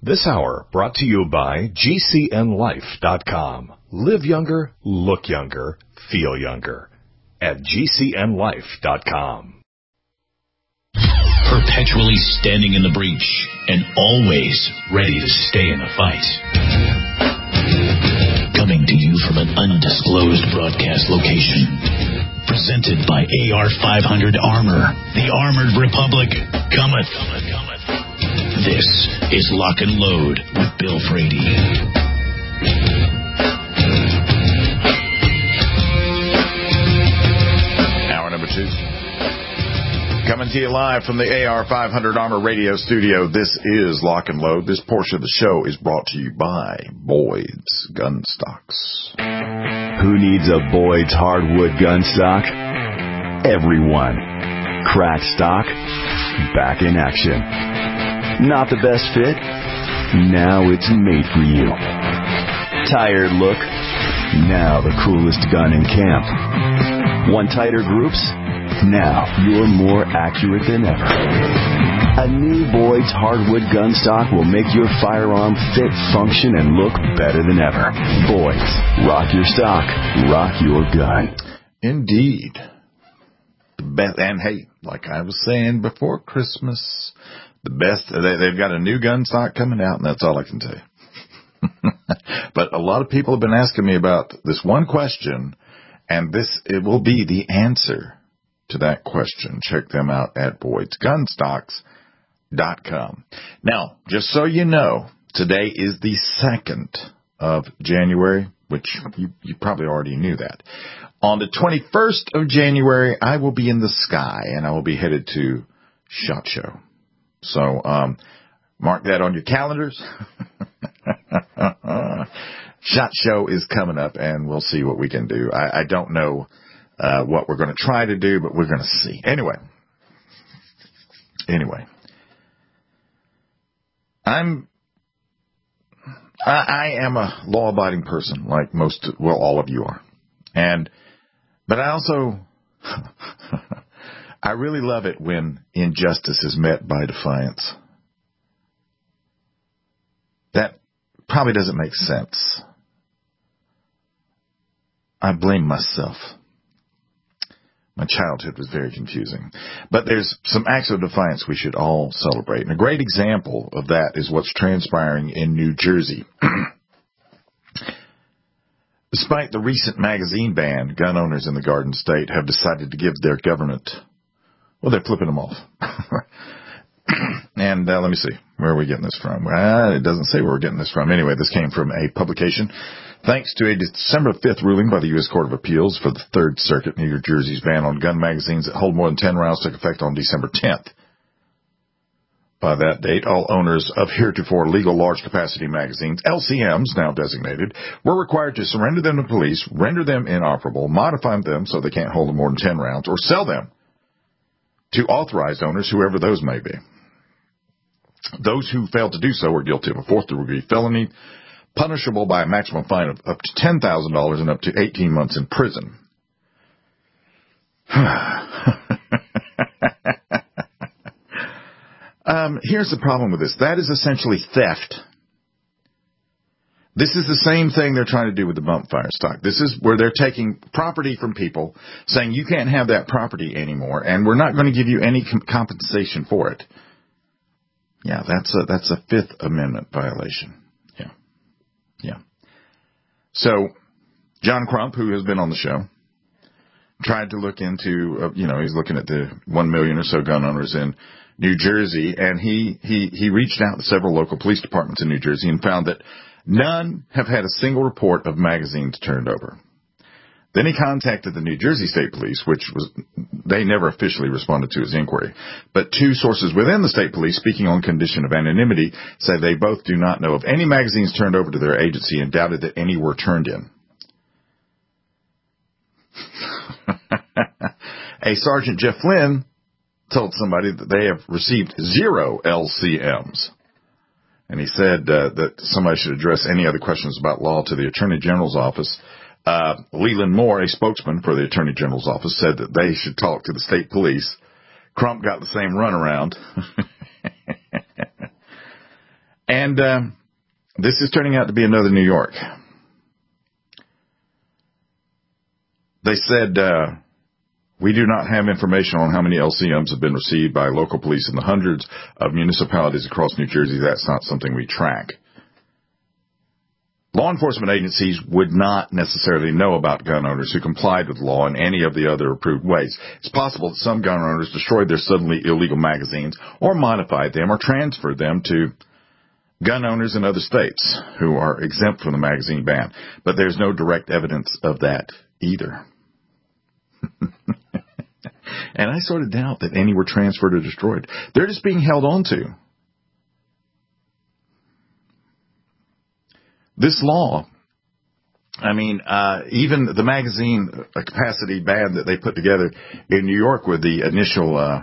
This hour brought to you by GCNLife.com. Live younger, look younger, feel younger. At GCNLife.com. Perpetually standing in the breach and always ready to stay in the fight. Coming to you from an undisclosed broadcast location. Presented by AR-500 Armor. The Armored Republic cometh. This is Lock and Load with Bill Frady. Hour number 2. Coming to you live from the AR-500 Armor radio studio. This is Lock and Load. This portion of the show is brought to you by Boyd's Gun Stocks. Who needs a Boyd's hardwood gun stock? Everyone. Cracked stock, back in action. Not the best fit? Now it's made for you. Tired look? Now the coolest gun in camp. Want tighter groups? Now you're more accurate than ever. A new Boyd's hardwood gun stock will make your firearm fit, function, and look better than ever. Boyd's. Rock your stock. Rock your gun. Indeed. The best, and hey, like I was saying before Christmas, the best, they've got a new gun stock coming out, and that's all I can tell you. But a lot of people have been asking me about this one question, and it will be the answer to that question. Check them out at Boyd'sGunstocks.com. Now, just so you know, today is the 2nd of January, which you probably already knew that. On the 21st of January, I will be in the sky, and I will be headed to SHOT Show. So, mark that on your calendars. SHOT Show is coming up, and we'll see what we can do. I don't know what we're going to try to do, but we're going to see. Anyway, I am a law-abiding person, like all of you are, but I also I really love it when injustice is met by defiance. That probably doesn't make sense. I blame myself. My childhood was very confusing. But there's some acts of defiance we should all celebrate. And a great example of that is what's transpiring in New Jersey. Despite the recent magazine ban, gun owners in the Garden State have decided to give their government, well, they're flipping them off. And let me see, where are we getting this from? It doesn't say where we're getting this from. Anyway, this came from a publication. Thanks to a December 5th ruling by the U.S. Court of Appeals for the Third Circuit, New Jersey's ban on gun magazines that hold more than 10 rounds took effect on December 10th. By that date, all owners of heretofore legal large-capacity magazines, LCMs, now designated, were required to surrender them to police, render them inoperable, modify them so they can't hold more than 10 rounds, or sell them to authorized owners, whoever those may be. Those who failed to do so were guilty of a fourth-degree felony, punishable by a maximum fine of up to $10,000 and up to 18 months in prison. Here's the problem with this. That is essentially theft. This is the same thing they're trying to do with the bump fire stock. This is where they're taking property from people, saying you can't have that property anymore, and we're not going to give you any compensation for it. Yeah, that's a Fifth Amendment violation. Yeah. So, John Crump, who has been on the show, tried to look into, he's looking at the 1 million or so gun owners in New Jersey, and he reached out to several local police departments in New Jersey and found that none have had a single report of magazines turned over. Then he contacted the New Jersey State Police, they never officially responded to his inquiry. But 2 sources within the state police, speaking on condition of anonymity, say they both do not know of any magazines turned over to their agency and doubted that any were turned in. A Sergeant Jeff Flynn told somebody that they have received 0 LCMs. And he said that somebody should address any other questions about law to the Attorney General's office. Leland Moore, a spokesman for the Attorney General's office, said that they should talk to the state police. Crump got the same runaround. And this is turning out to be another New York. They said, we do not have information on how many LCMs have been received by local police in the hundreds of municipalities across New Jersey. That's not something we track. Law enforcement agencies would not necessarily know about gun owners who complied with the law in any of the other approved ways. It's possible that some gun owners destroyed their suddenly illegal magazines or modified them or transferred them to gun owners in other states who are exempt from the magazine ban. But there's no direct evidence of that either. And I sort of doubt that any were transferred or destroyed. They're just being held on to. This law, I mean, even the magazine capacity ban that they put together in New York with the initial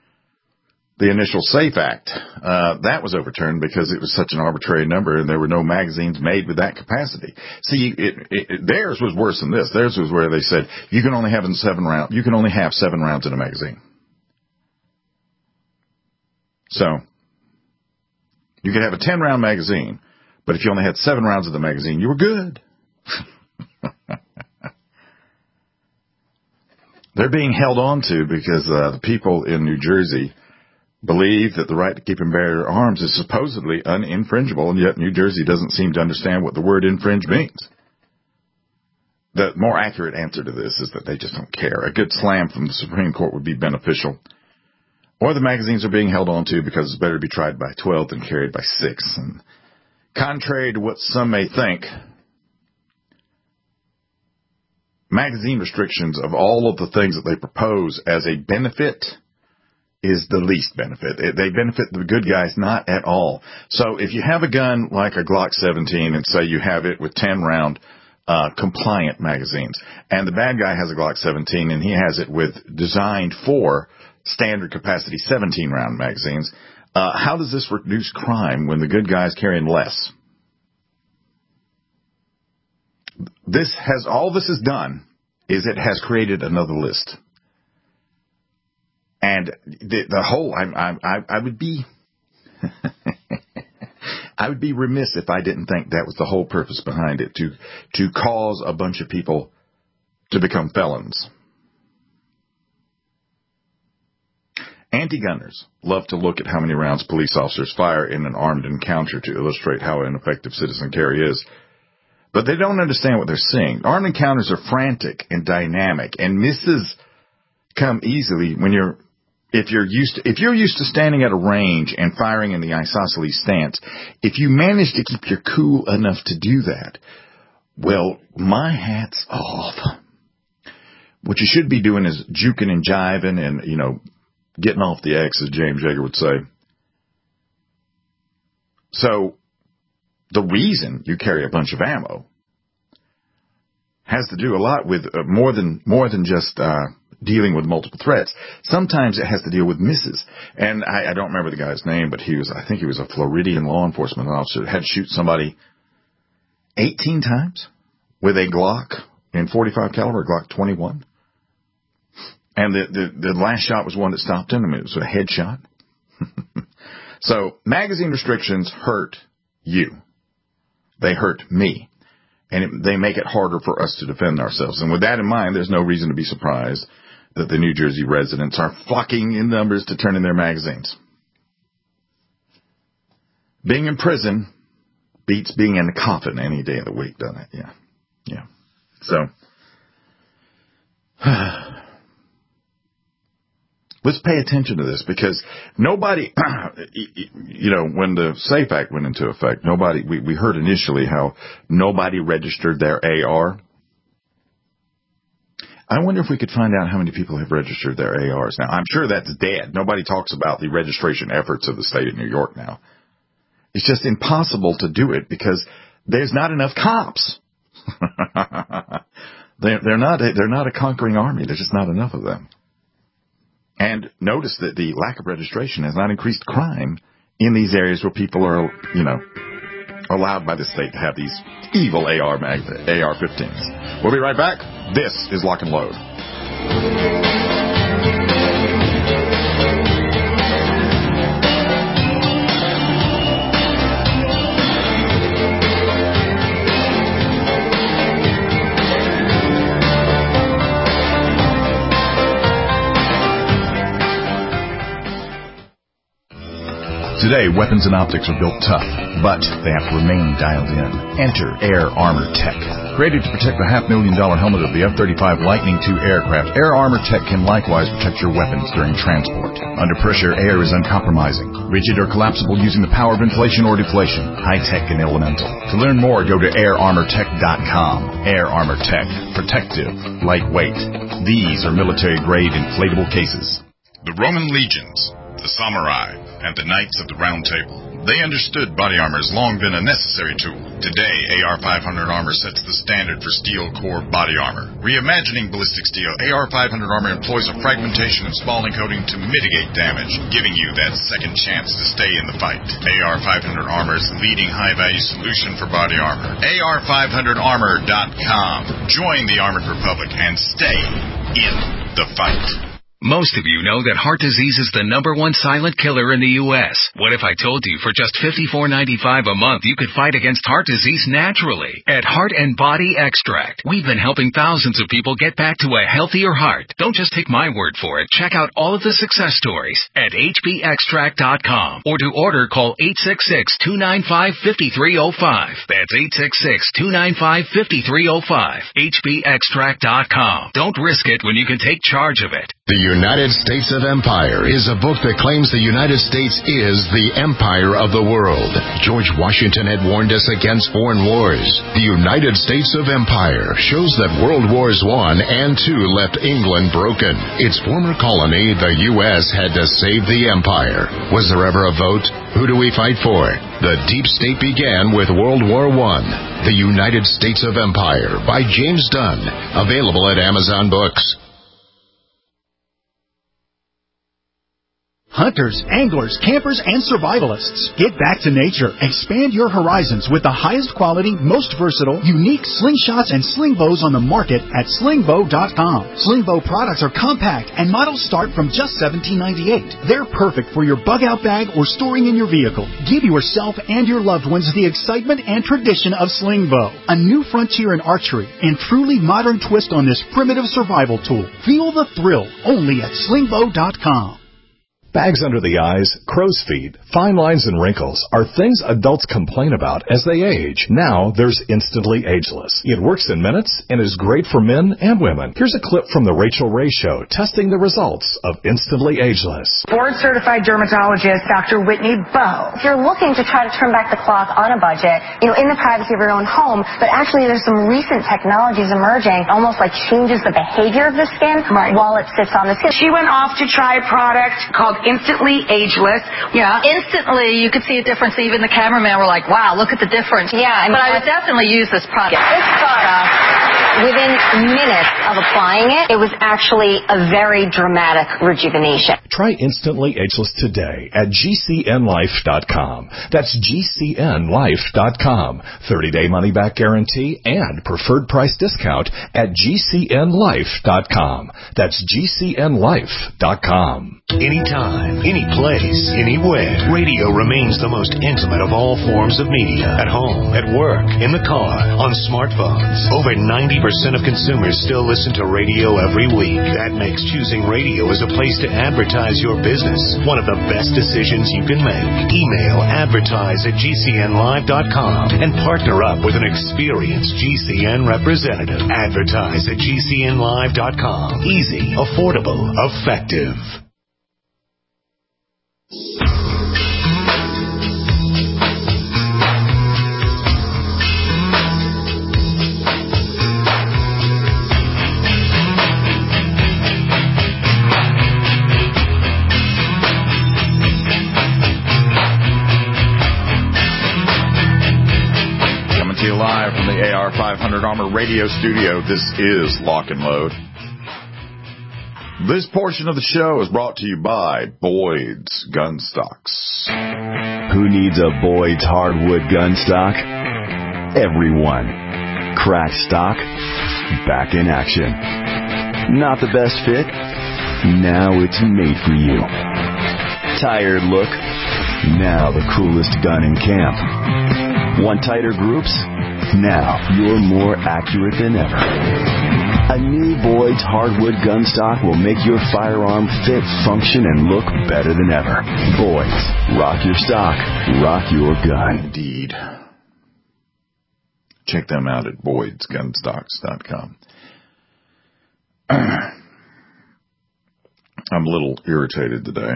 SAFE Act, that was overturned because it was such an arbitrary number and there were no magazines made with that capacity. See, theirs was worse than this. Theirs was where they said you can only have 7 rounds. You can only have 7 rounds in a magazine. So you could have a 10-round magazine, but if you only had 7 rounds of the magazine, you were good. They're being held on to because the people in New Jersey believe that the right to keep and bear arms is supposedly uninfringible, and yet New Jersey doesn't seem to understand what the word infringe means. The more accurate answer to this is that they just don't care. A good slam from the Supreme Court would be beneficial. Or the magazines are being held on to because it's better to be tried by 12 than carried by 6. And contrary to what some may think, magazine restrictions of all of the things that they propose as a benefit is the least benefit. They benefit the good guys not at all. So if you have a gun like a Glock 17 and say you have it with 10-round compliant magazines, and the bad guy has a Glock 17 and he has it with designed for standard capacity 17-round magazines, how does this reduce crime when the good guy's carrying less? All this has done is it has created another list. And the whole, I would be, I would be remiss if I didn't think that was the whole purpose behind it, to cause a bunch of people to become felons. Anti-gunners love to look at how many rounds police officers fire in an armed encounter to illustrate how ineffective citizen carry is. But they don't understand what they're seeing. Armed encounters are frantic and dynamic, and misses come easily when if you're used to standing at a range and firing in the isosceles stance. If you manage to keep your cool enough to do that, well, my hat's off. What you should be doing is juking and jiving and, getting off the X, as James Yeager would say. So the reason you carry a bunch of ammo has to do a lot with more than just dealing with multiple threats. Sometimes it has to deal with misses. And I don't remember the guy's name, but I think he was a Floridian law enforcement officer that had to shoot somebody 18 times with a Glock in .45 caliber, Glock 21. And the last shot was one that stopped him. I mean, it was a headshot. So magazine restrictions hurt you. They hurt me. And they make it harder for us to defend ourselves. And with that in mind, there's no reason to be surprised that the New Jersey residents are flocking in numbers to turn in their magazines. Being in prison beats being in a coffin any day of the week, doesn't it? Yeah. So let's pay attention to this, because nobody, when the SAFE Act went into effect, we heard initially how nobody registered their AR. I wonder if we could find out how many people have registered their ARs now. I'm sure that's dead. Nobody talks about the registration efforts of the state of New York now. It's just impossible to do it because there's not enough cops. They're not a conquering army. There's just not enough of them. And notice that the lack of registration has not increased crime in these areas where people are, allowed by the state to have these evil AR-15s. We'll be right back. This is Lock and Load. Today, weapons and optics are built tough, but they have to remain dialed in. Enter Air Armor Tech. Created to protect the $500,000 helmet of the F-35 Lightning II aircraft, Air Armor Tech can likewise protect your weapons during transport. Under pressure, air is uncompromising, rigid or collapsible using the power of inflation or deflation, high-tech and elemental. To learn more, go to airarmortech.com. Air Armor Tech. Protective. Lightweight. These are military-grade inflatable cases. The Roman legions, the samurai, and the Knights of the Round Table. They understood body armor has long been a necessary tool. Today, AR-500 armor sets the standard for steel core body armor. Reimagining ballistic steel, AR-500 armor employs a fragmentation and spalling coating to mitigate damage, giving you that second chance to stay in the fight. AR-500 armor is the leading high-value solution for body armor. AR500armor.com. Join the Armored Republic and stay in the fight. Most of you know that heart disease is the #1 silent killer in the U.S. What if I told you for just $54.95 a month you could fight against heart disease naturally? At Heart and Body Extract, we've been helping thousands of people get back to a healthier heart. Don't just take my word for it. Check out all of the success stories at hbextract.com, or to order, call 866-295-5305. That's 866-295-5305. hbextract.com. Don't risk it when you can take charge of it. The United States of Empire is a book that claims the United States is the empire of the world. George Washington had warned us against foreign wars. The United States of Empire shows that World Wars I and II left England broken. Its former colony, the U.S., had to save the empire. Was there ever a vote? Who do we fight for? The Deep State began with World War I. The United States of Empire by James Dunn. Available at Amazon Books. Hunters, anglers, campers, and survivalists. Get back to nature. Expand your horizons with the highest quality, most versatile, unique slingshots and sling bows on the market at slingbow.com. Slingbow products are compact and models start from just $17.98. They're perfect for your bug-out bag or storing in your vehicle. Give yourself and your loved ones the excitement and tradition of Slingbow, a new frontier in archery and truly modern twist on this primitive survival tool. Feel the thrill only at slingbow.com. Bags under the eyes, crow's feet, fine lines and wrinkles are things adults complain about as they age. Now there's Instantly Ageless. It works in minutes and is great for men and women. Here's a clip from The Rachel Ray Show testing the results of Instantly Ageless. Board-certified dermatologist Dr. Whitney Bowe. If you're looking to try to turn back the clock on a budget, in the privacy of your own home, but actually there's some recent technologies emerging, almost like changes the behavior of the skin while it sits on the skin. She went off to try a product called Instantly Ageless. Yeah, instantly you could see a difference. Even the cameraman were like, wow, look at the difference. Yeah, but I would definitely use this product. This product, within minutes of applying it, it was actually a very dramatic rejuvenation. Try Instantly Ageless today at GCNlife.com. That's GCNlife.com. 30-day money-back guarantee and preferred price discount at GCNlife.com. That's GCNlife.com. Anytime, any place, anywhere. Radio remains the most intimate of all forms of media. At home, at work, in the car, on smartphones. Over 90% of consumers still listen to radio every week. That makes choosing radio as a place to advertise your business one of the best decisions you can make. Email advertise@gcnlive.com and partner up with an experienced GCN representative. Advertise at gcnlive.com. Easy, affordable, effective. Coming to you live from the AR500 Armor Radio Studio, this is Lock and Load. This portion of the show is brought to you by Boyd's Gun Stocks. Who needs a Boyd's hardwood gun stock? Everyone. Cracked stock, back in action. Not the best fit? Now it's made for you. Tired look? Now the coolest gun in camp. Want tighter groups? Now you're more accurate than ever. A new Boyd's hardwood gun stock will make your firearm fit, function, and look better than ever. Boyd's. Rock your stock. Rock your gun. Indeed. Check them out at Boyd'sGunstocks.com. I'm a little irritated today.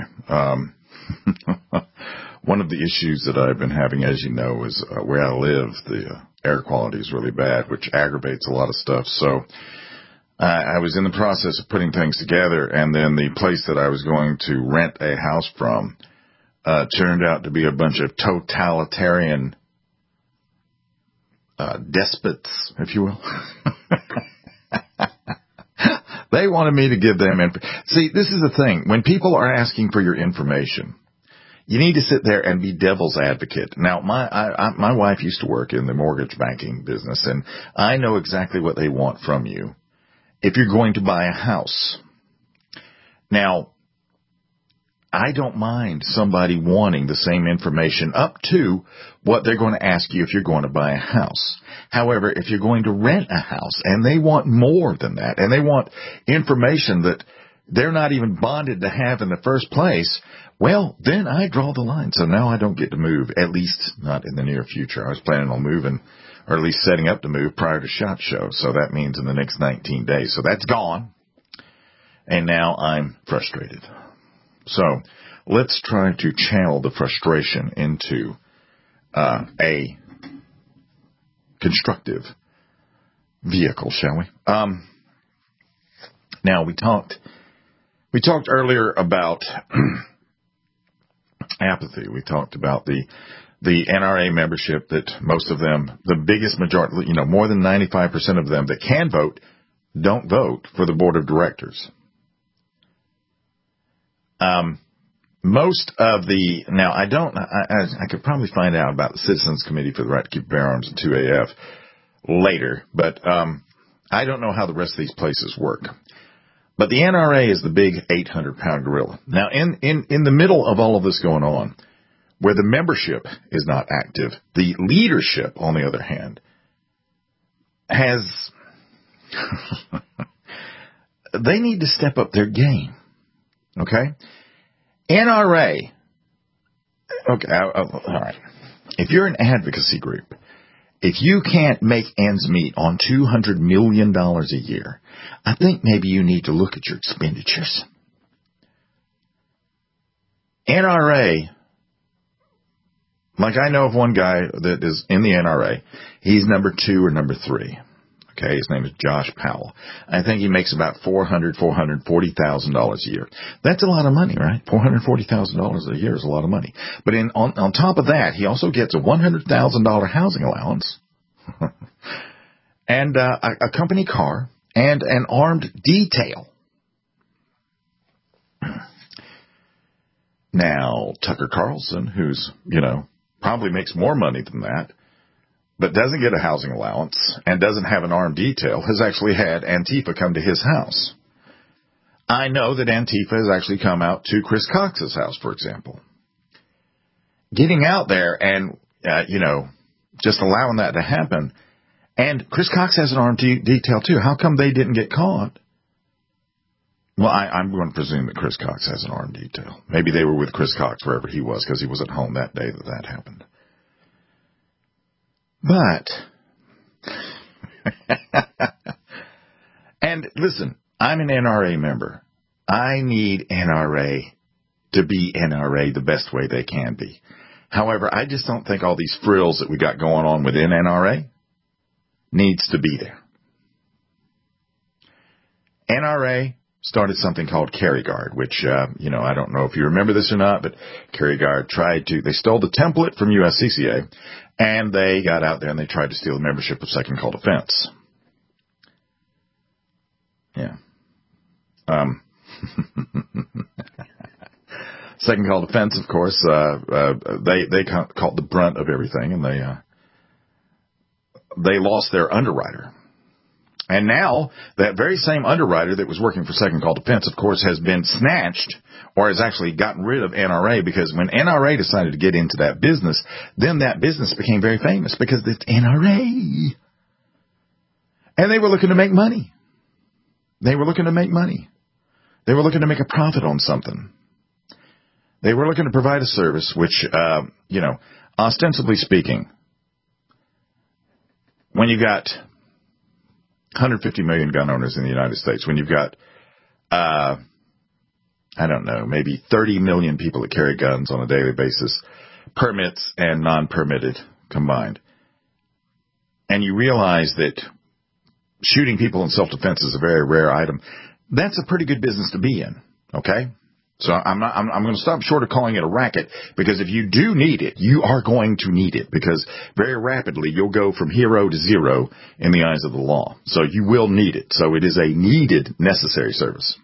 One of the issues that I've been having, as you know, is where I live, the air quality is really bad, which aggravates a lot of stuff. So I was in the process of putting things together, and then the place that I was going to rent a house from turned out to be a bunch of totalitarian despots, if you will. They wanted me to give them See, this is the thing. When people are asking for your information, you need to sit there and be devil's advocate. Now, my wife used to work in the mortgage banking business, and I know exactly what they want from you if you're going to buy a house. Now, I don't mind somebody wanting the same information up to what they're going to ask you if you're going to buy a house. However, if you're going to rent a house and they want more than that, and they want information that they're not even bonded to have in the first place, well, then I draw the line. So now I don't get to move, at least not in the near future. I was planning on moving, or at least setting up to move prior to SHOT Show. So that means in the next 19 days. So that's gone. And now I'm frustrated. So let's try to channel the frustration into a constructive vehicle, shall we? Now we talked earlier about apathy. We talked about the NRA membership, that most of them, the biggest majority, more than 95% of them that can vote, don't vote for the board of directors. Most of the, now I could probably find out about the Citizens Committee for the Right to Keep Bear Arms and 2AF later, but I don't know how the rest of these places work. But the NRA is the big 800-pound gorilla. Now, in the middle of all of this going on, where the membership is not active, the leadership, on the other hand, has they need to step up their game. Okay? NRA, okay, all right. If you're an advocacy group, if you can't make ends meet on $200 million a year, I think maybe you need to look at your expenditures. NRA, like I know of one guy that is in the NRA. He's number 2 or number 3. Okay, his name is Josh Powell. I think he makes about $440,000 a year. That's a lot of money, right? $440,000 a year is a lot of money. But on top of that, he also gets a $100,000 housing allowance and a company car and an armed detail. Now, Tucker Carlson, who's, probably makes more money than that, but doesn't get a housing allowance and doesn't have an armed detail, has actually had Antifa come to his house. I know that Antifa has actually come out to Chris Cox's house, for example. Getting out there and, just allowing that to happen. And Chris Cox has an armed detail, too. How come they didn't get caught? Well, I'm going to presume that Chris Cox has an armed detail. Maybe they were with Chris Cox wherever he was, because he was at home that day that happened. But, and listen, I'm an NRA member. I need NRA to be NRA the best way they can be. However, I just don't think all these frills that we got going on within NRA needs to be there. NRA started something called Carry Guard, which, I don't know if you remember this or not, but Carry Guard they stole the template from USCCA, and they got out there and they tried to steal the membership of Second Call Defense. Yeah. Second Call Defense, of course, they caught the brunt of everything, and they lost their underwriter. And now, that very same underwriter that was working for Second Call Defense, of course, has been snatched, or has actually gotten rid of NRA, because when NRA decided to get into that business, then that business became very famous, because it's NRA. And they were looking to make money. They were looking to make money. They were looking to make a profit on something. They were looking to provide a service which, ostensibly speaking, when you've got 150 million gun owners in the United States, when you've got, maybe 30 million people that carry guns on a daily basis, permits and non-permitted combined, and you realize that shooting people in self-defense is a very rare item, that's a pretty good business to be in, okay? So I'm going to stop short of calling it a racket, because if you do need it, you are going to need it, because very rapidly you'll go from hero to zero in the eyes of the law. So you will need it. So it is a needed, necessary service.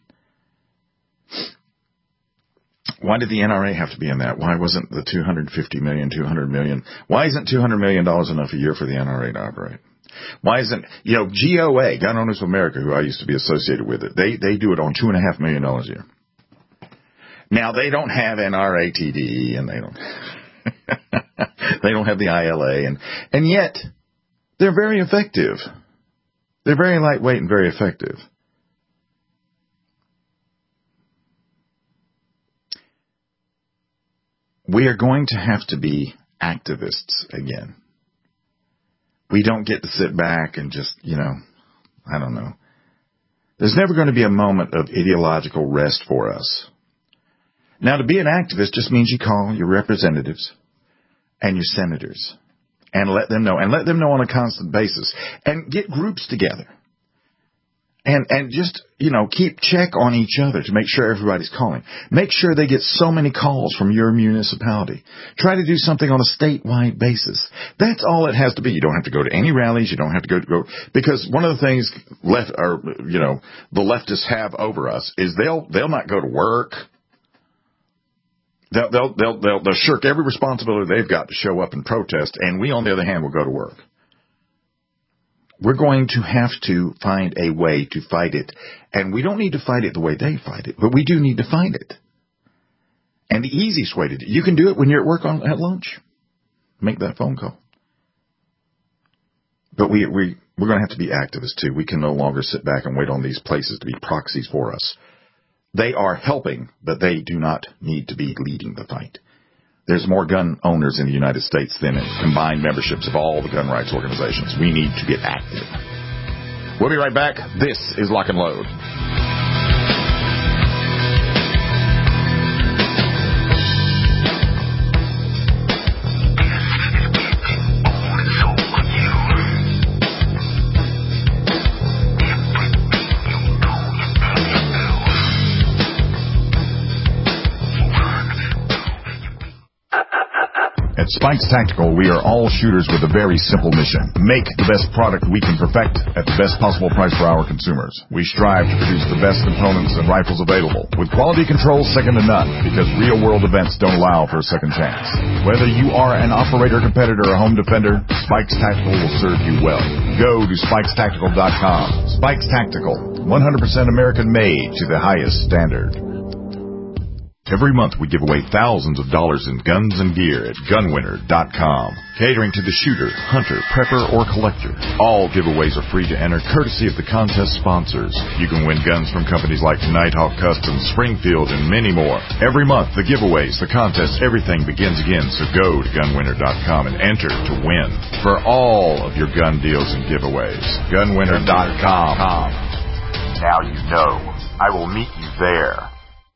Why did the NRA have to be in that? Why wasn't the $250 million, $200 million? Why isn't $200 million enough a year for the NRA to operate? Why isn't, GOA, Gun Owners of America, who I used to be associated with it, they do it on $2.5 million a year. Now, they don't have NRATD, and they don't have the ILA, and yet they're very effective. They're very lightweight and very effective. We are going to have to be activists again. We don't get to sit back and just, I don't know. There's never going to be a moment of ideological rest for us. Now, to be an activist just means you call your representatives and your senators and let them know on a constant basis, and get groups together and just, keep check on each other to make sure everybody's calling. Make sure they get so many calls from your municipality. Try to do something on a statewide basis. That's all it has to be. You don't have to go to any rallies. You don't have to go, because one of the things the leftists have over us is they'll not go to work. They'll shirk every responsibility they've got to show up and protest, and we, on the other hand, will go to work. We're going to have to find a way to fight it, and we don't need to fight it the way they fight it, but we do need to fight it. And the easiest way to do it, you can do it when you're at work at lunch. Make that phone call. But we're going to have to be activists, too. We can no longer sit back and wait on these places to be proxies for us. They are helping, but they do not need to be leading the fight. There's more gun owners in the United States than combined memberships of all the gun rights organizations. We need to get active. We'll be right back. This is Lock and Load. At Spikes Tactical, we are all shooters with a very simple mission. Make the best product we can perfect at the best possible price for our consumers. We strive to produce the best components and rifles available, with quality control second to none, because real-world events don't allow for a second chance. Whether you are an operator, competitor, or home defender, Spikes Tactical will serve you well. Go to SpikesTactical.com. Spikes Tactical, 100% American-made to the highest standard. Every month we give away thousands of dollars in guns and gear at gunwinner.com, catering to the shooter, hunter, prepper, or collector. All giveaways are free to enter, courtesy of the contest sponsors. You can win guns from companies like Nighthawk Customs, Springfield, and many more. Every month, the giveaways, the contests, everything begins again, so go to gunwinner.com and enter to win for all of your gun deals and giveaways. Gunwinner.com. Now you know. I will meet you there.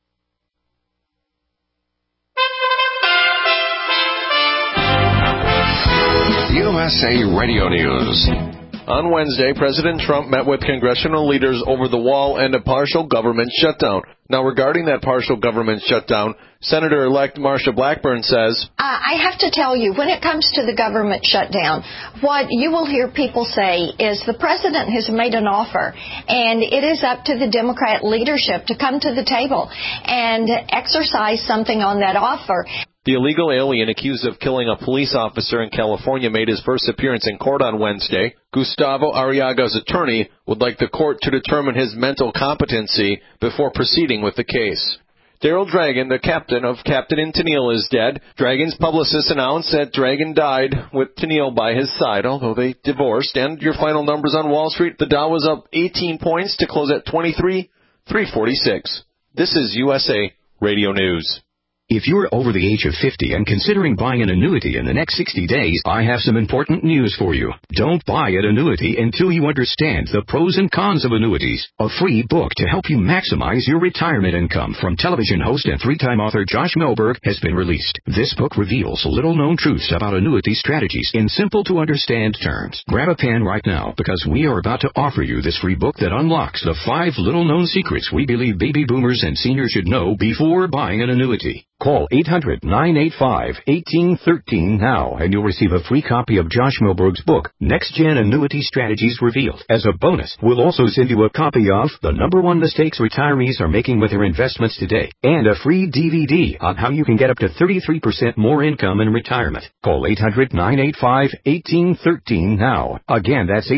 USA Radio News. On Wednesday, President Trump met with congressional leaders over the wall and a partial government shutdown. Now, regarding that partial government shutdown, Senator-elect Marsha Blackburn says, I have to tell you, when it comes to the government shutdown, what you will hear people say is the president has made an offer, and it is up to the Democrat leadership to come to the table and exercise something on that offer. The illegal alien accused of killing a police officer in California made his first appearance in court on Wednesday. Gustavo Arriaga's attorney would like the court to determine his mental competency before proceeding with the case. Daryl Dragon, the captain of Captain and Tennille, is dead. Dragon's publicist announced that Dragon died with Tennille by his side, although they divorced. And your final numbers on Wall Street, the Dow was up 18 points to close at 23,346. This is USA Radio News. If you're over the age of 50 and considering buying an annuity in the next 60 days, I have some important news for you. Don't buy an annuity until you understand the pros and cons of annuities. A free book to help you maximize your retirement income from television host and three-time author Josh Melberg has been released. This book reveals little-known truths about annuity strategies in simple-to-understand terms. Grab a pen right now because we are about to offer you this free book that unlocks the 5 little-known secrets we believe baby boomers and seniors should know before buying an annuity. Call 800-985-1813 now, and you'll receive a free copy of Josh Melberg's book, Next Gen Annuity Strategies Revealed. As a bonus, we'll also send you a copy of The #1 Mistakes Retirees Are Making with Their Investments Today, and a free DVD on how you can get up to 33% more income in retirement. Call 800-985-1813 now. Again, that's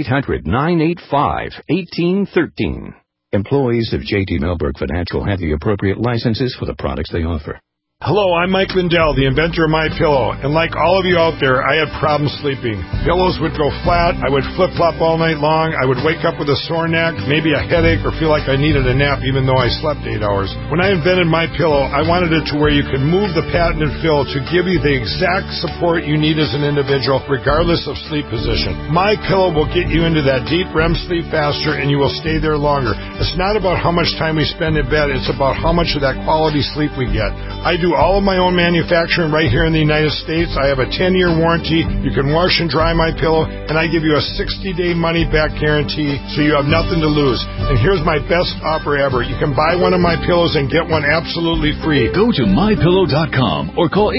800-985-1813. Employees of J.D. Melberg Financial have the appropriate licenses for the products they offer. Hello, I'm Mike Lindell, the inventor of MyPillow, and like all of you out there, I had problems sleeping. Pillows would go flat, I would flip-flop all night long, I would wake up with a sore neck, maybe a headache, or feel like I needed a nap even though I slept 8 hours. When I invented MyPillow, I wanted it to where you could move the patented fill to give you the exact support you need as an individual, regardless of sleep position. MyPillow will get you into that deep REM sleep faster, and you will stay there longer. It's not about how much time we spend in bed, it's about how much of that quality sleep we get. I do all of my own manufacturing right here in the United States. I have a 10-year warranty. You can wash and dry my pillow, and I give you a 60-day money-back guarantee, so you have nothing to lose. And here's my best offer ever. You can buy one of my pillows and get one absolutely free. Go to MyPillow.com or call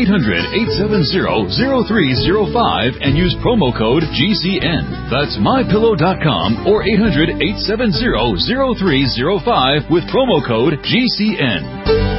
800-870-0305 and use promo code GCN. That's MyPillow.com or 800-870-0305 with promo code GCN.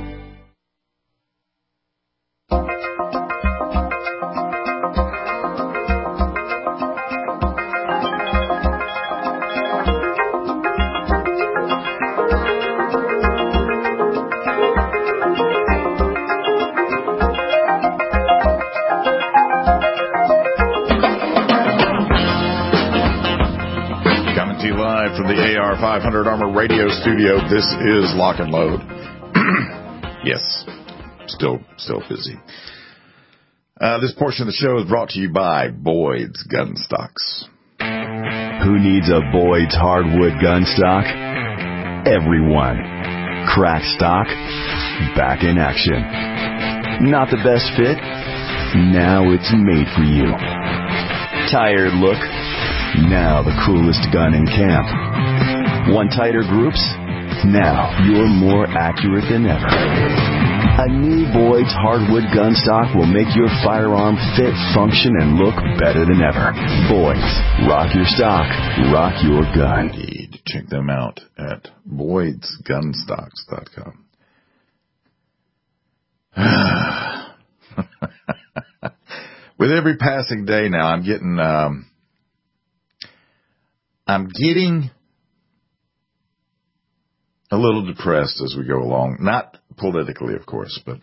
From the AR 500 Armor Radio Studio, this is Lock and Load. Yes, still busy. This portion of the show is brought to you by Boyd's Gun Stocks. Who needs a Boyd's hardwood gun stock? Everyone. Crack stock, back in action. Not the best fit? Now it's made for you. Tired look? Now the coolest gun in camp. Want tighter groups? Now you're more accurate than ever. A new Boyd's hardwood gun stock will make your firearm fit, function, and look better than ever. Boyd's. Rock your stock. Rock your gun. Indeed. Check them out at Boyd'sGunstocks.com. With every passing day now, I'm getting a little depressed as we go along. Not politically, of course, but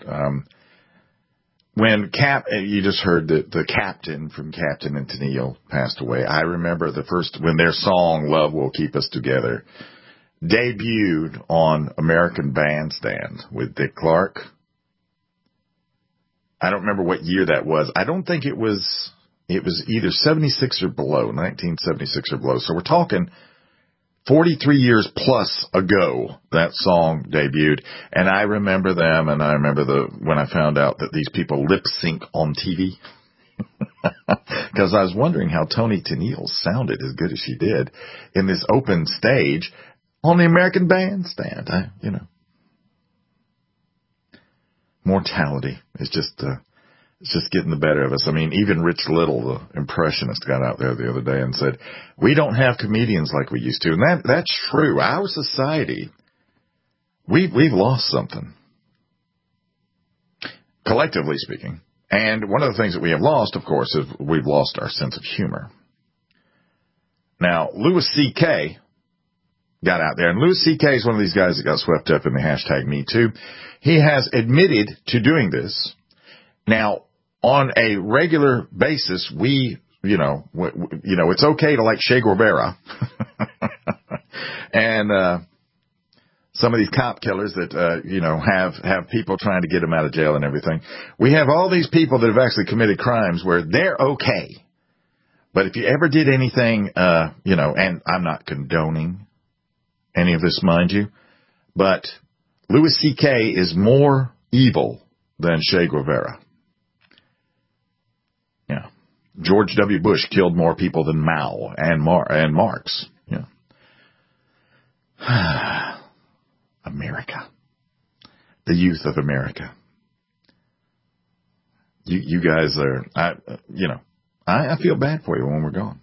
when you just heard that the captain from Captain and Tennille passed away. I remember when their song "Love Will Keep Us Together" debuted on American Bandstand with Dick Clark. I don't remember what year that was. I don't think it was either 76 or below, 1976 or below. So we're talking 43 years plus ago that song debuted. And I remember them, and I remember when I found out that these people lip sync on TV. Because I was wondering how Toni Tennille sounded as good as she did in this open stage on the American Bandstand. Mortality is just getting the better of us. I mean, even Rich Little, the impressionist, got out there the other day and said, we don't have comedians like we used to. And that's true. Our society, we've lost something, collectively speaking. And one of the things that we have lost, of course, is we've lost our sense of humor. Now, Louis C.K. got out there. And Louis C.K. is one of these guys that got swept up in the hashtag Me Too. He has admitted to doing this. Now, on a regular basis, it's okay to like Che Guevara and some of these cop killers that have people trying to get them out of jail and everything. We have all these people that have actually committed crimes where they're okay. But if you ever did anything, and I'm not condoning any of this, mind you, but Louis C.K. is more evil than Che Guevara. Yeah. George W. Bush killed more people than Mao and Marx. Yeah. America. The youth of America. You guys are, I feel bad for you when we're gone.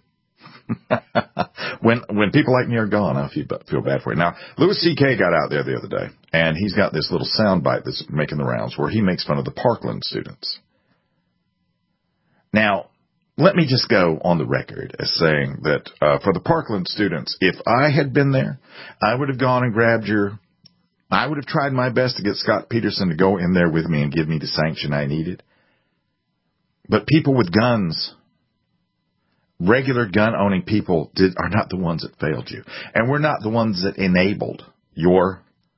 When people like me are gone, I feel bad for you. Now, Louis C.K. got out there the other day, and he's got this little soundbite that's making the rounds where he makes fun of the Parkland students. Now, let me just go on the record as saying that for the Parkland students, if I had been there, I would have gone and I would have tried my best to get Scott Peterson to go in there with me and give me the sanction I needed. But people with guns, regular gun-owning people are not the ones that failed you. And we're not the ones that enabled your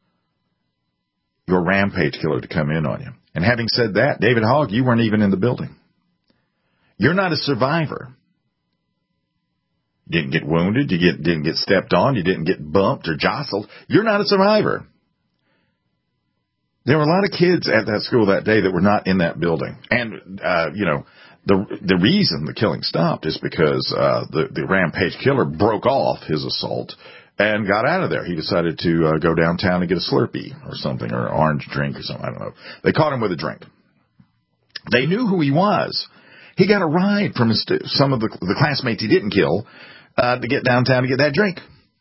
rampage killer to come in on you. And having said that, David Hogg, you weren't even in the building. You're not a survivor. You didn't get wounded. You didn't get stepped on. You didn't get bumped or jostled. You're not a survivor. There were a lot of kids at that school that day that were not in that building. And, the reason the killing stopped is because the rampage killer broke off his assault and got out of there. He decided to go downtown and get a Slurpee or something, or an orange drink or something. I don't know. They caught him with a drink. They knew who he was. He got a ride from some of the classmates he didn't kill to get downtown to get that drink.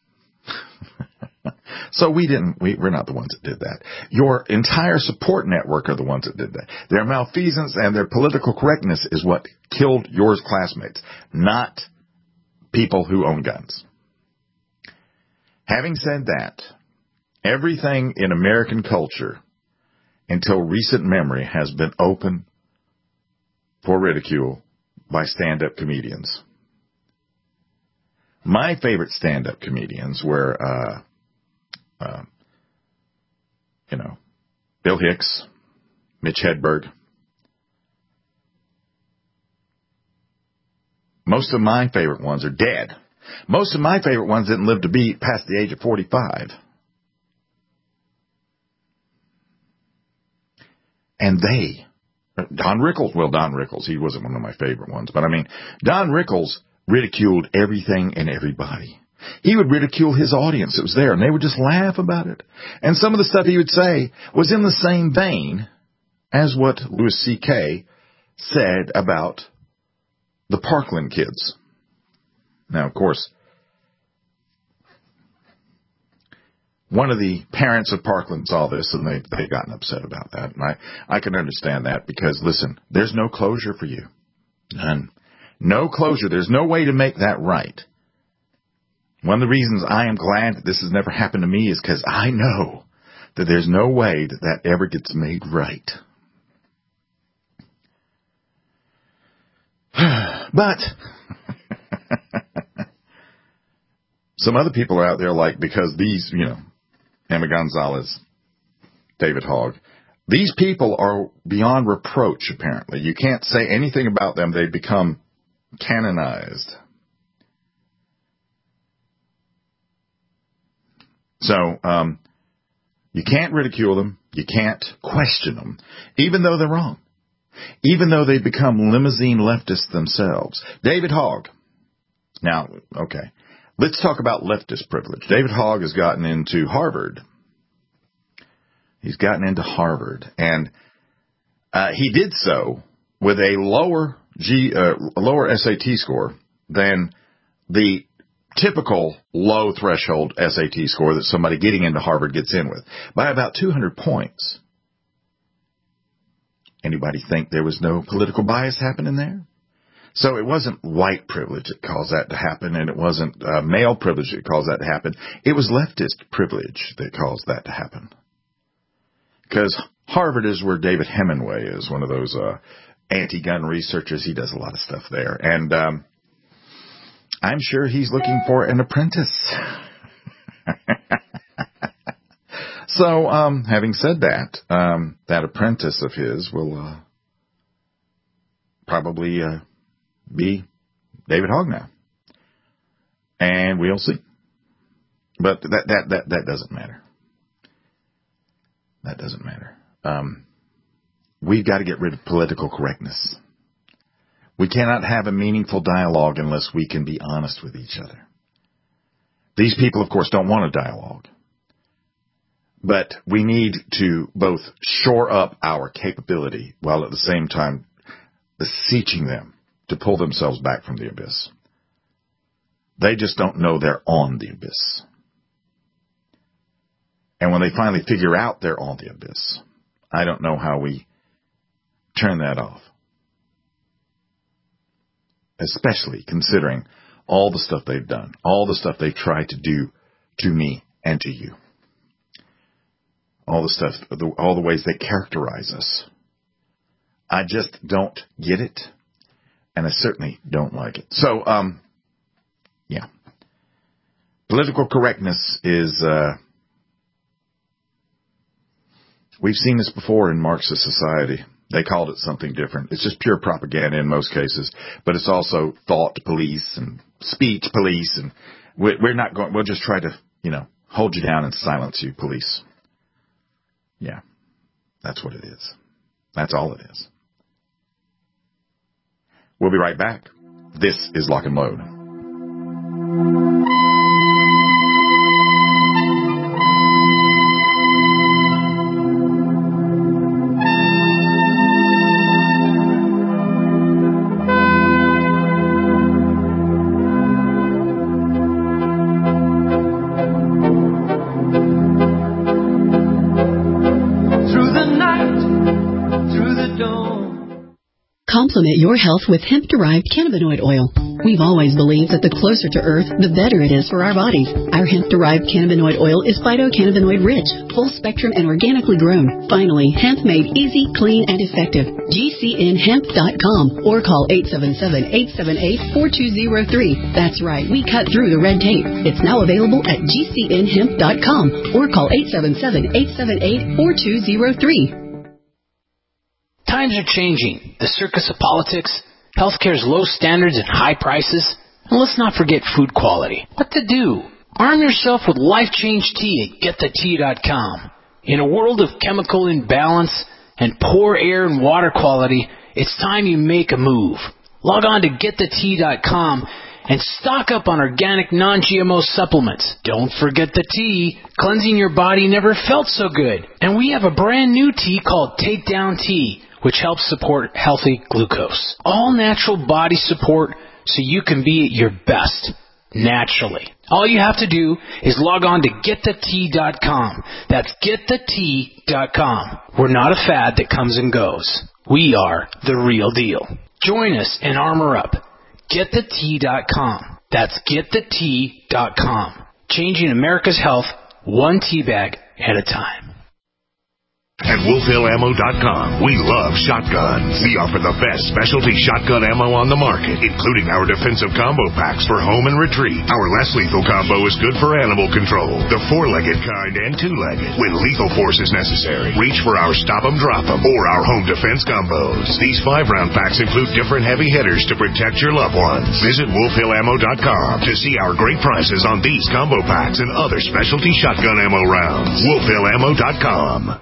So we're not the ones that did that. Your entire support network are the ones that did that. Their malfeasance and their political correctness is what killed your classmates, not people who own guns. Having said that, everything in American culture until recent memory has been open for ridicule by stand-up comedians. My favorite stand-up comedians were, Bill Hicks, Mitch Hedberg. Most of my favorite ones are dead. Most of my favorite ones didn't live to be past the age of 45. And Don Rickles, he wasn't one of my favorite ones, but Don Rickles ridiculed everything and everybody. He would ridicule his audience that was there, and they would just laugh about it. And some of the stuff he would say was in the same vein as what Louis C.K. said about the Parkland kids. Now, of course, one of the parents of Parkland saw this, and they gotten upset about that. And I can understand that because, listen, there's no closure for you. None. No closure. There's no way to make that right. One of the reasons I am glad that this has never happened to me is because I know that there's no way that ever gets made right. But some other people are out there because these, Emma Gonzalez, David Hogg, these people are beyond reproach, apparently. You can't say anything about them. They become canonized. So, you can't ridicule them. You can't question them, even though they're wrong. Even though they become limousine leftists themselves. David Hogg. Now, okay, let's talk about leftist privilege. David Hogg has gotten into Harvard. He's gotten into Harvard, and he did so with a lower SAT score than the typical low threshold SAT score that somebody getting into Harvard gets in with, by about 200 points. Anybody think there was no political bias happening there? So it wasn't white privilege that caused that to happen, and it wasn't male privilege that caused that to happen. It was leftist privilege that caused that to happen. Because Harvard is where David Hemingway is, one of those anti-gun researchers. He does a lot of stuff there. And I'm sure he's looking for an apprentice. So, having said that, that apprentice of his will probably be David Hogg now. And we'll see. But that doesn't matter. That doesn't matter. We've got to get rid of political correctness. We cannot have a meaningful dialogue unless we can be honest with each other. These people, of course, don't want a dialogue. But we need to both shore up our capability while at the same time beseeching them to pull themselves back from the abyss. They just don't know they're on the abyss. And when they finally figure out they're on the abyss, I don't know how we turn that off. Especially considering all the stuff they've done, all the stuff they've tried to do to me and to you. All the stuff, all the ways they characterize us. I just don't get it, and I certainly don't like it. So, yeah. Political correctness is, we've seen this before in Marxist society. They called it something different. It's just pure propaganda in most cases, but it's also thought police and speech police, and we're not going, we'll just try to, hold you down and silence you, police. Yeah, that's what it is. That's all it is. We'll be right back. This is Lock and Load. Complement your health with hemp-derived cannabinoid oil. We've always believed that the closer to Earth, the better it is for our bodies. Our hemp-derived cannabinoid oil is phytocannabinoid-rich, full-spectrum, and organically grown. Finally, hemp-made easy, clean, and effective. GCNhemp.com or call 877-878-4203. That's right, we cut through the red tape. It's now available at GCNhemp.com or call 877-878-4203. Times are changing. The circus of politics, healthcare's low standards and high prices, and let's not forget food quality. What to do? Arm yourself with Life Change Tea at GetTheTea.com. In a world of chemical imbalance and poor air and water quality, it's time you make a move. Log on to GetTheTea.com and stock up on organic non-GMO supplements. Don't forget the tea. Cleansing your body never felt so good. And we have a brand new tea called Takedown Tea, which helps support healthy glucose. All natural body support so you can be at your best, naturally. All you have to do is log on to GetTheTea.com. That's GetTheTea.com. We're not a fad that comes and goes. We are the real deal. Join us and armor up. GetTheTea.com. That's GetTheTea.com. Changing America's health one tea bag at a time. At WolfHillAmmo.com, we love shotguns. We offer the best specialty shotgun ammo on the market, including our defensive combo packs for home and retreat. Our less lethal combo is good for animal control, the 4-legged kind and 2-legged. When lethal force is necessary, reach for our Stop 'em, Drop 'em, or our home defense combos. These 5-round packs include different heavy hitters to protect your loved ones. Visit WolfHillAmmo.com to see our great prices on these combo packs and other specialty shotgun ammo rounds. WolfHillAmmo.com.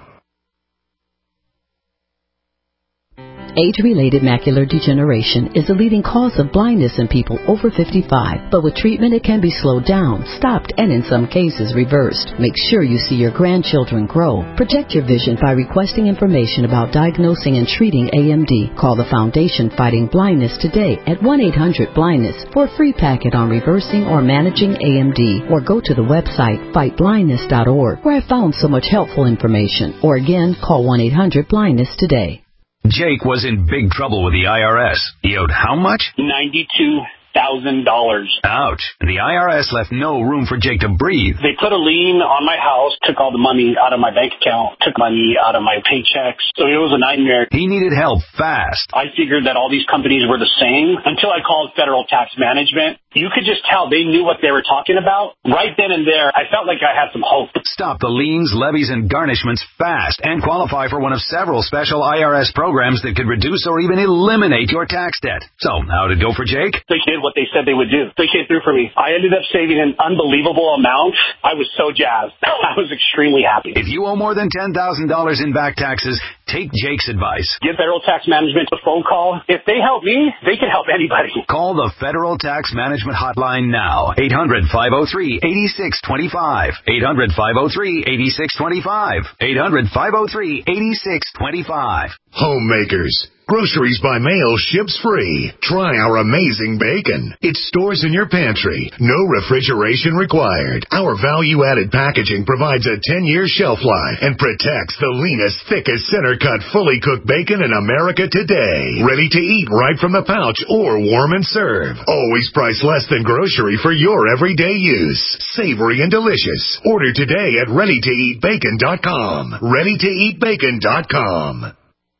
Age-related macular degeneration is the leading cause of blindness in people over 55, but with treatment it can be slowed down, stopped, and in some cases reversed. Make sure you see your grandchildren grow. Protect your vision by requesting information about diagnosing and treating AMD. Call the Foundation Fighting Blindness today at 1-800-BLINDNESS for a free packet on reversing or managing AMD, or go to the website fightblindness.org, where I found so much helpful information. Or again, call 1-800-BLINDNESS today. Jake was in big trouble with the IRS. He owed how much? $92,000. Ouch. The IRS left no room for Jake to breathe. They put a lien on my house, took all the money out of my bank account, took money out of my paychecks. So it was a nightmare. He needed help fast. I figured that all these companies were the same until I called Federal Tax Management. You could just tell they knew what they were talking about. Right then and there, I felt like I had some hope. Stop the liens, levies, and garnishments fast and qualify for one of several special IRS programs that could reduce or even eliminate your tax debt. So, how'd it go for Jake? They did what they said they would do. They came through for me. I ended up saving an unbelievable amount. I was so jazzed. I was extremely happy. If you owe more than $10,000 in back taxes, take Jake's advice. Give Federal Tax Management a phone call. If they help me, they can help anybody. Call the Federal Tax Management hotline now. 800-503-8625. 800-503-8625. 800-503-8625. Homemakers. Groceries by mail ships free. Try our amazing bacon. It stores in your pantry. No refrigeration required. Our value-added packaging provides a 10-year shelf life and protects the leanest, thickest, center-cut, fully cooked bacon in America today. Ready to eat right from the pouch or warm and serve. Always priced less than grocery for your everyday use. Savory and delicious. Order today at ReadyToEatBacon.com. ReadyToEatBacon.com.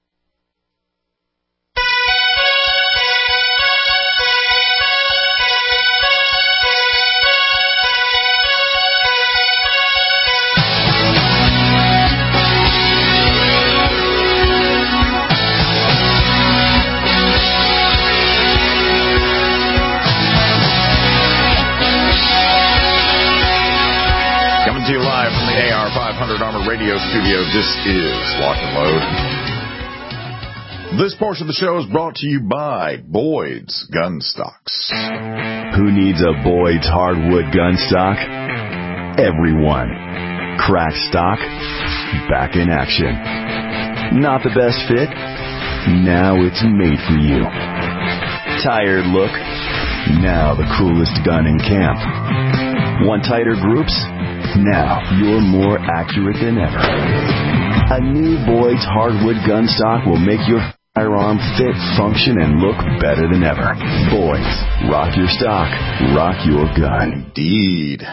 Coming to you live from the AR 500 Armor Radio Studio, this is Lock and Load. This portion of the show is brought to you by Boyd's Gun Stocks. Who needs a Boyd's hardwood gun stock? Everyone. Crack stock, back in action. Not the best fit? Now it's made for you. Tired look? Now the coolest gun in camp. Want tighter groups? Now you're more accurate than ever. A new Boyd's hardwood gun stock will make your firearm fit, function, and look better than ever. Boyd's. Rock your stock. Rock your gun. Indeed.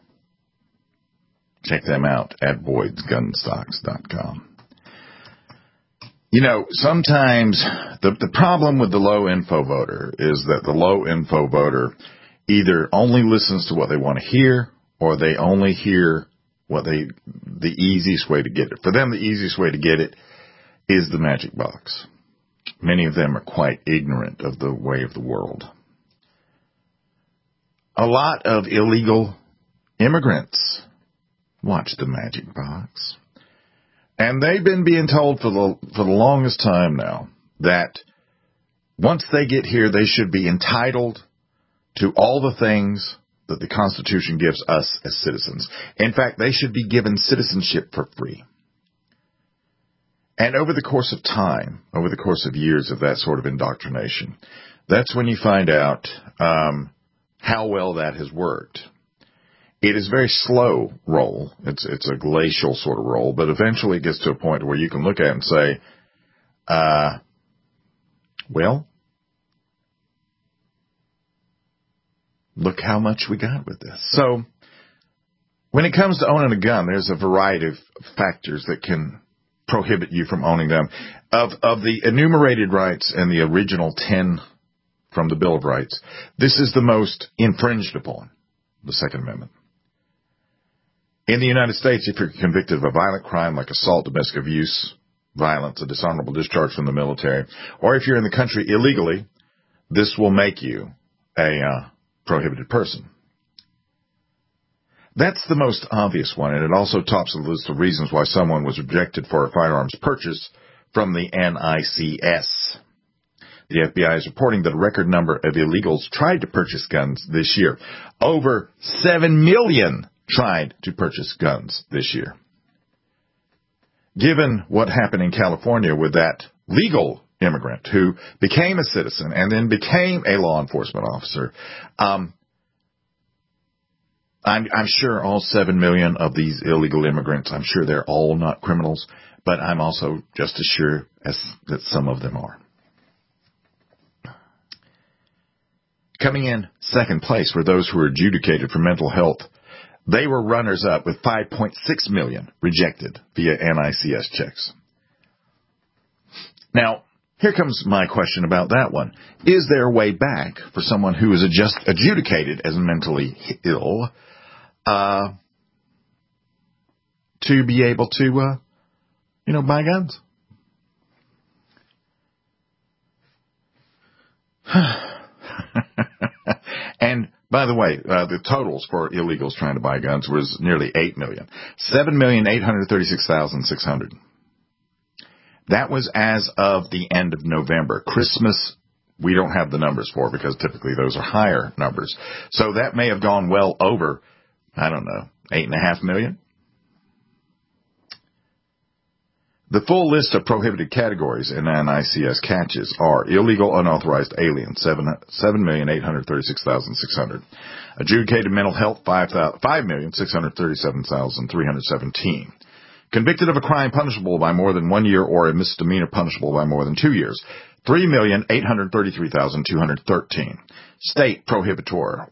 Check them out at Boyd'sGunstocks.com. You know, sometimes the problem with the low info voter is that the low info voter either only listens to what they want to hear, or they only hear the easiest way to get it. For them, the easiest way to get it is the magic box. Many of them are quite ignorant of the way of the world. A lot of illegal immigrants watch the magic box. And they've been being told for the longest time now that once they get here, they should be entitled to all the things that the Constitution gives us as citizens. In fact, they should be given citizenship for free. And over the course of time, over the course of years of that sort of indoctrination, that's when you find out how well that has worked. It is a very slow roll. It's a glacial sort of roll, but eventually it gets to a point where you can look at it and say, well, look how much we got with this. So when it comes to owning a gun, there's a variety of factors that can prohibit you from owning them. Of the enumerated rights and the original 10 from the Bill of Rights, this is the most infringed upon, the Second Amendment. In the United States, if you're convicted of a violent crime like assault, domestic abuse, violence, a dishonorable discharge from the military, or if you're in the country illegally, this will make you a prohibited person. That's the most obvious one, and it also tops the list of reasons why someone was rejected for a firearms purchase from the NICS. The FBI is reporting that a record number of illegals tried to purchase guns this year. Over 7 million tried to purchase guns this year. Given what happened in California with that legal immigrant who became a citizen and then became a law enforcement officer, I'm sure all 7 million of these illegal immigrants, I'm sure they're all not criminals, but I'm also just as sure as that some of them are. Coming in second place were those who were adjudicated for mental health. They were runners-up with 5.6 million rejected via NICS checks. Now, here comes my question about that one. Is there a way back for someone who is adjudicated as mentally ill to be able to, buy guns? And, by the way, the totals for illegals trying to buy guns was nearly 8 million. 7,836,600. That was as of the end of November. Christmas, we don't have the numbers for because typically those are higher numbers. So that may have gone well over, 8.5 million. The full list of prohibited categories in NICS catches are illegal unauthorized aliens, 7,836,600. Adjudicated mental health, 5,637,317. Convicted of a crime punishable by more than 1 year or a misdemeanor punishable by more than 2 years, 3,833,213. State prohibitor,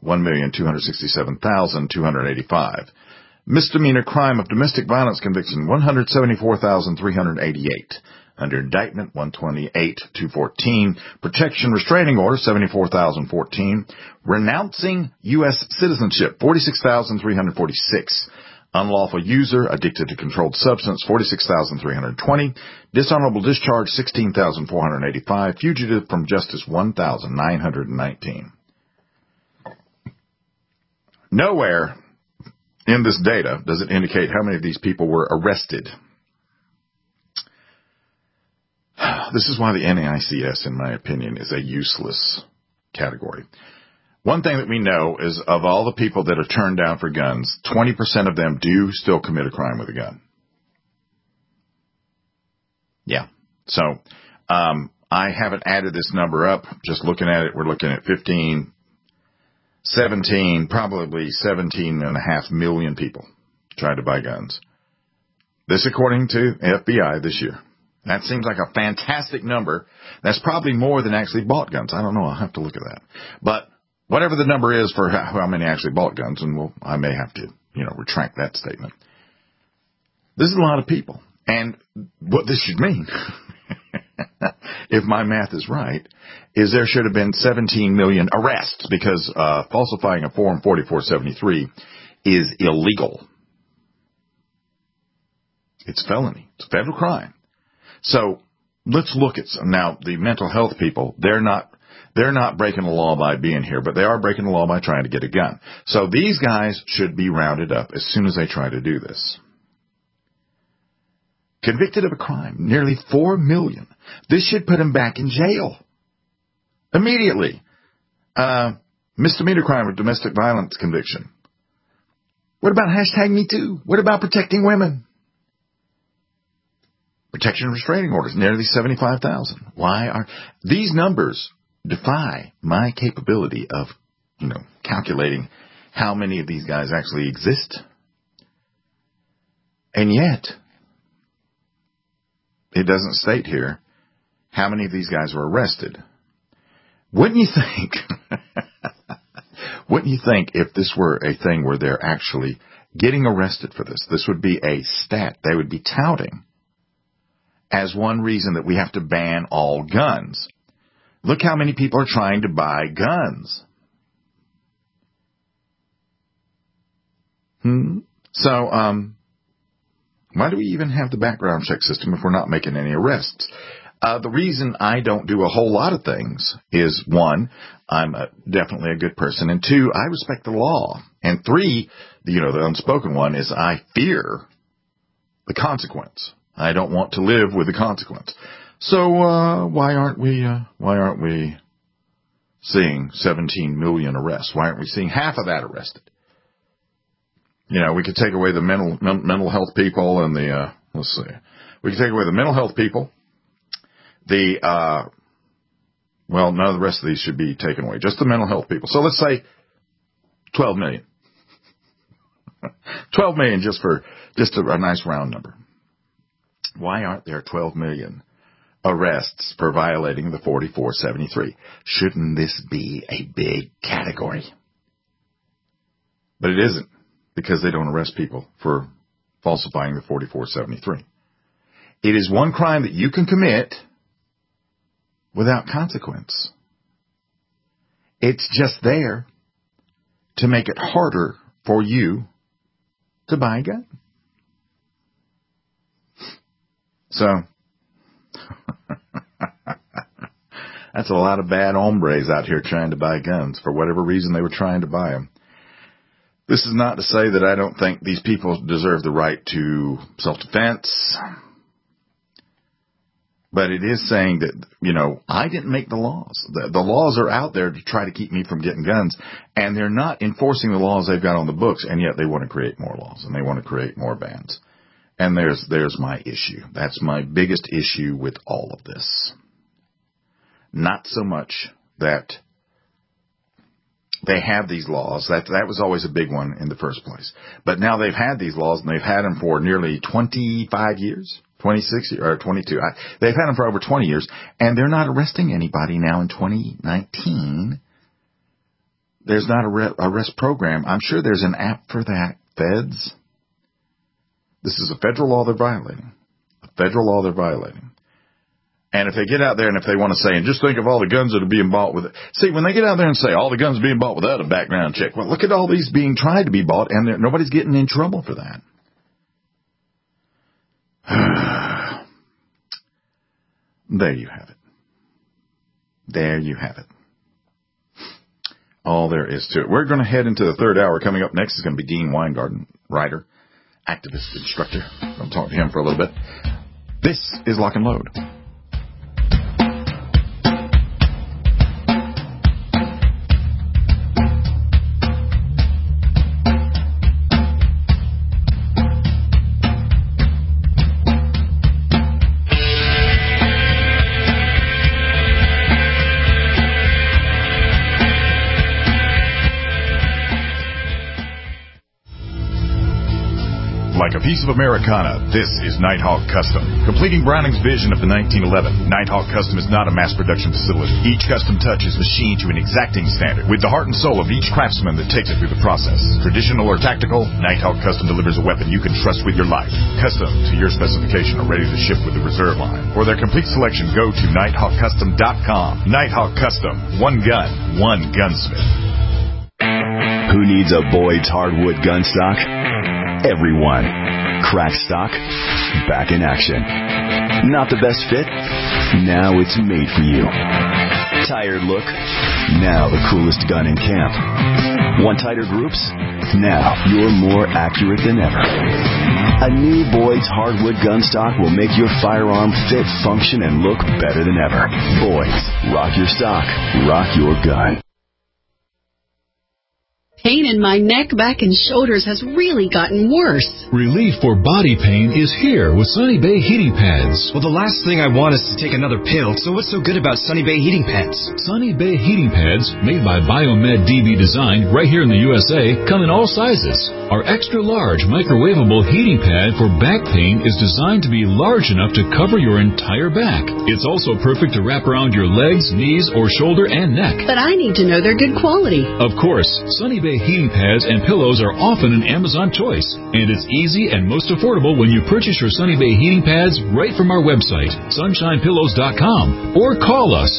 1,267,285. Misdemeanor crime of domestic violence conviction, 174,388. Under indictment, 128,214. Protection restraining order, 74,014. Renouncing U.S. citizenship, 46,346. Unlawful user, addicted to controlled substance, 46,320. Dishonorable discharge, 16,485. Fugitive from justice, 1,919. Nowhere in this data does it indicate how many of these people were arrested. This is why the NICS, in my opinion, is a useless category. One thing that we know is of all the people that are turned down for guns, 20% of them do still commit a crime with a gun. Yeah. So, I haven't added this number up. Just looking at it, we're looking at 17, probably 17.5 million people tried to buy guns. This according to FBI this year. That seems like a fantastic number. That's probably more than actually bought guns. I don't know. I'll have to look at that. But whatever the number is for how many actually bought guns, and I may have to, retract that statement. This is a lot of people. And what this should mean, if my math is right, is there should have been 17 million arrests because falsifying a Form 4473 is illegal. It's felony. It's a federal crime. So let's look at now the mental health people. They're not breaking the law by being here, but they are breaking the law by trying to get a gun. So these guys should be rounded up as soon as they try to do this. Convicted of a crime, nearly 4 million. This should put him back in jail immediately. Misdemeanor crime or domestic violence conviction. What about #MeToo? What about protecting women? Protection and restraining orders, nearly 75,000. Why are these numbers defy my capability of, calculating how many of these guys actually exist? And yet, it doesn't state here how many of these guys were arrested. Wouldn't you think if this were a thing where they're actually getting arrested for this, this would be a stat they would be touting as one reason that we have to ban all guns. Look how many people are trying to buy guns. So, why do we even have the background check system if we're not making any arrests? The reason I don't do a whole lot of things is, one, I'm definitely a good person, and two, I respect the law, and three, the unspoken one is I fear the consequence. I don't want to live with the consequence. So why aren't we seeing 17 million arrests? Why aren't we seeing half of that arrested? We could take away the mental health people and the we could take away the mental health people. None of the rest of these should be taken away. Just the mental health people. So let's say 12 million. 12 million just a nice round number. Why aren't there 12 million arrests for violating the 4473? Shouldn't this be a big category? But it isn't, because they don't arrest people for falsifying the 4473. It is one crime that you can commit without consequence. It's just there to make it harder for you to buy a gun. So, that's a lot of bad hombres out here trying to buy guns for whatever reason they were trying to buy them. This is not to say that I don't think these people deserve the right to self-defense, but it is saying that, I didn't make the laws. The laws are out there to try to keep me from getting guns, and they're not enforcing the laws they've got on the books, and yet they want to create more laws, and they want to create more bans. And there's my issue. That's my biggest issue with all of this. Not so much that they have these laws. That was always a big one in the first place. But now they've had these laws, and they've had them for nearly 25 years, 26 or 22. They've had them for over 20 years, and they're not arresting anybody now in 2019. There's not a arrest program. I'm sure there's an app for that. Feds. This is a federal law they're violating. A federal law they're violating. And if they get out there and if they want to say, and just think of all the guns that are being bought with it. See, when they get out there and say all the guns are being bought without a background check, well, look at all these being tried to be bought, and nobody's getting in trouble for that. There you have it. There you have it. All there is to it. We're going to head into the third hour. Coming up next is going to be Dean Weingarten, writer, activist, instructor. I'm going to talk to him for a little bit. This is Lock and Load. Like a piece of Americana, this is Nighthawk Custom. Completing Browning's vision of the 1911, Nighthawk Custom is not a mass production facility. Each custom touch is machined to an exacting standard, with the heart and soul of each craftsman that takes it through the process. Traditional or tactical, Nighthawk Custom delivers a weapon you can trust with your life. Custom to your specification are ready to ship with the reserve line. For their complete selection, go to NighthawkCustom.com. Nighthawk Custom. One gun, one gunsmith. Who needs a Boyd's hardwood gun stock? Everyone. Crack stock, back in action. Not the best fit? Now it's made for you. Tired look? Now the coolest gun in camp. Want tighter groups? Now you're more accurate than ever. A new Boyd's hardwood gun stock will make your firearm fit, function, and look better than ever. Boyd's. Rock your stock. Rock your gun. Pain in my neck, back, and shoulders has really gotten worse. Relief for body pain is here with Sunny Bay heating pads. Well, the last thing I want is to take another pill, so what's so good about Sunny Bay heating pads? Sunny Bay heating pads, made by Biomed DB Design right here in the USA, come in all sizes. Our extra large microwavable heating pad for back pain is designed to be large enough to cover your entire back. It's also perfect to wrap around your legs, knees, or shoulder and neck. But I need to know they're good quality. Of course, Sunny Bay heating pads and pillows are often an Amazon choice, and it's easy and most affordable when you purchase your Sunny Bay heating pads right from our website, sunshinepillows.com, or call us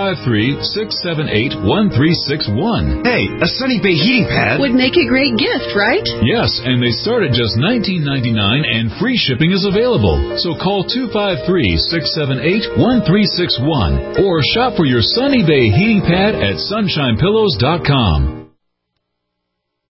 253-678-1361. Hey, a Sunny Bay heating pad would make a great gift, right? Yes, and they start at just $19.99 and free shipping is available. So call 253-678-1361 or shop for your Sunny Bay heating pad at sunshinepillows.com.